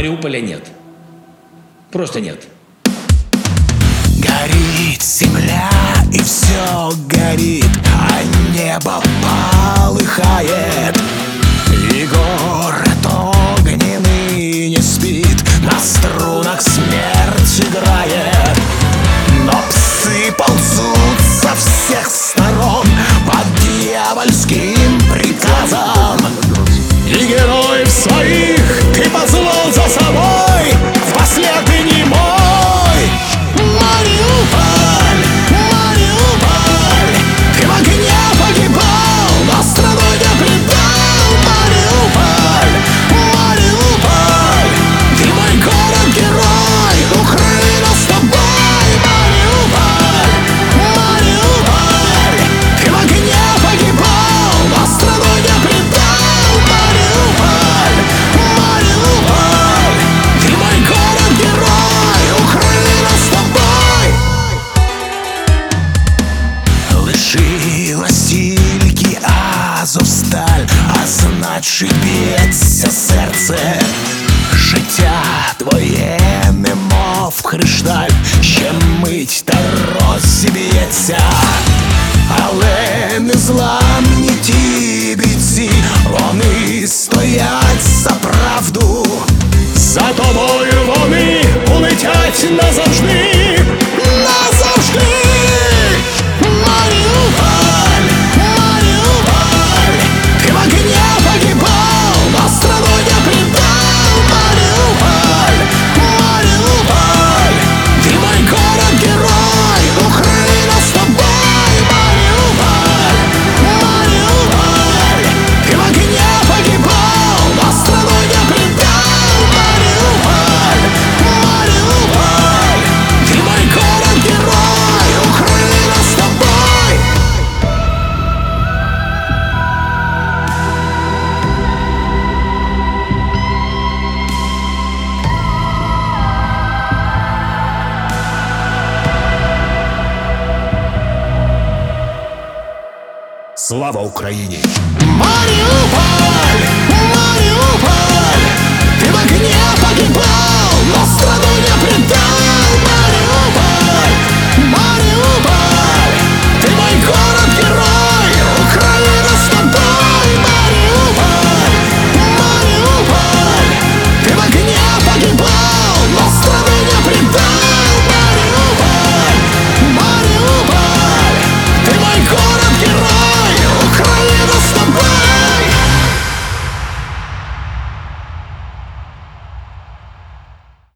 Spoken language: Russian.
Мариуполя нет. Просто нет. Горит земля, и все горит, а небо полыхает. И город огненный не спит, на струнах смерть играет. Но псы ползут со всех сторон под дьявольским приказом. И героев своих ты позвал за собой, впослед ты не мой. Мариуполь, Мариуполь, ты в огне погибал, но страну не предал. Мариуполь, Мариуполь, ты мой город-герой, укрой нас с тобой. Мариуполь, Мариуполь, ты в огне погибал, но страну не предал. Мариуполь, Мариуполь, ты мой город-герой, укрой нас с тобой. Лиши ластільки Азовсталь, а значить б'ється серце. Життя твоє немов кришталь, ще мить та розіб'ється. Але незламні ті бійці, вони стоять за правду. За тобою вони улетять назавжди, назавжди. Мариуполь, Мариуполь, ты в огне погибал, но страну не предал. Мариуполь, Мариуполь, ты мой город-герой, укрой нас с тобой. Мариуполь, Мариуполь, ты в огне погибал, но страну не предал. Мариуполь, Мариуполь, ты мой город-герой, укрой нас с тобой. Слава Україні! Мариуполь, Мариуполь, ты в огне погибал, но страну не предал. Мариуполь, Мариуполь.